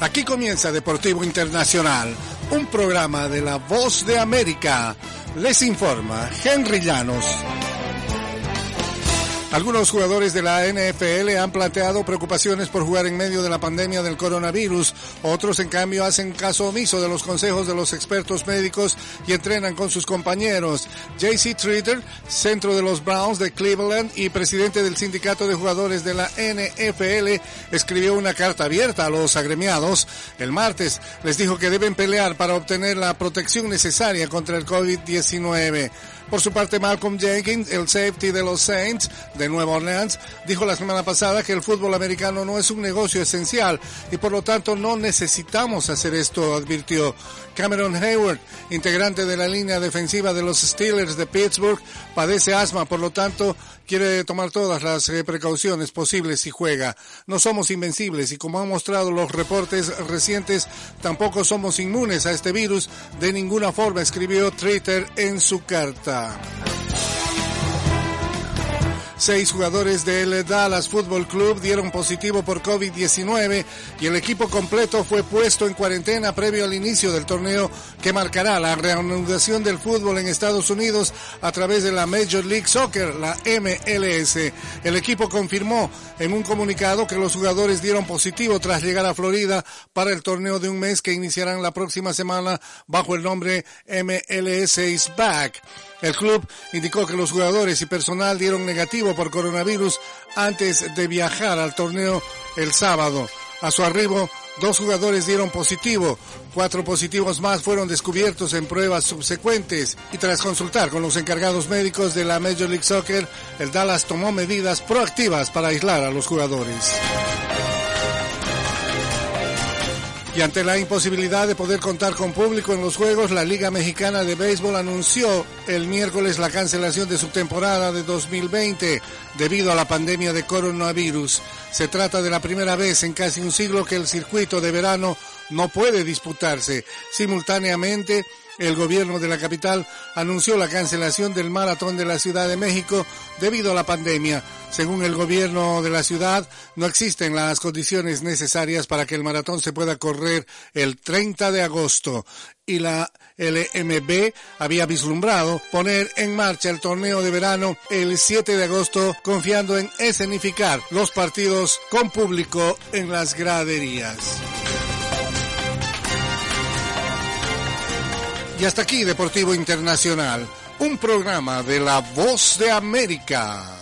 Aquí comienza Deportivo Internacional, un programa de La Voz de América. Les informa Henry Llanos. Algunos jugadores de la NFL han planteado preocupaciones por jugar en medio de la pandemia del coronavirus. Otros, en cambio, hacen caso omiso de los consejos de los expertos médicos y entrenan con sus compañeros. J.C. Tretter, centro de los Browns de Cleveland y presidente del sindicato de jugadores de la NFL, escribió una carta abierta a los agremiados. El martes les dijo que deben pelear para obtener la protección necesaria contra el COVID-19. Por su parte, Malcolm Jenkins, el safety de los Saints de Nueva Orleans, dijo la semana pasada que el fútbol americano no es un negocio esencial y por lo tanto no necesitamos hacer esto, advirtió. Cameron Hayward, integrante de la línea defensiva de los Steelers de Pittsburgh, padece asma, por lo tanto quiere tomar todas las precauciones posibles si juega. No somos invencibles y, como han mostrado los reportes recientes, tampoco somos inmunes a este virus de ninguna forma, escribió Tretter en su carta. 6 jugadores del Dallas Football Club dieron positivo por COVID-19 y el equipo completo fue puesto en cuarentena previo al inicio del torneo que marcará la reanudación del fútbol en Estados Unidos a través de la Major League Soccer, la MLS. El equipo confirmó en un comunicado que los jugadores dieron positivo tras llegar a Florida para el torneo de un mes que iniciarán la próxima semana bajo el nombre MLS is Back. El club indicó que los jugadores y personal dieron negativo por coronavirus antes de viajar al torneo el sábado. A su arribo, 2 jugadores dieron positivo, 4 positivos más fueron descubiertos en pruebas subsecuentes y tras consultar con los encargados médicos de la Major League Soccer, el Dallas tomó medidas proactivas para aislar a los jugadores. Y ante la imposibilidad de poder contar con público en los juegos, la Liga Mexicana de Béisbol anunció el miércoles la cancelación de su temporada de 2020 debido a la pandemia de coronavirus. Se trata de la primera vez en casi un siglo que el circuito de verano no puede disputarse. Simultáneamente, el gobierno de la capital anunció la cancelación del maratón de la Ciudad de México debido a la pandemia. Según el gobierno de la ciudad, no existen las condiciones necesarias para que el maratón se pueda correr el 30 de agosto. Y la LMB había vislumbrado poner en marcha el torneo de verano el 7 de agosto, confiando en escenificar los partidos con público en las graderías. Y hasta aquí Deportivo Internacional, un programa de La Voz de América.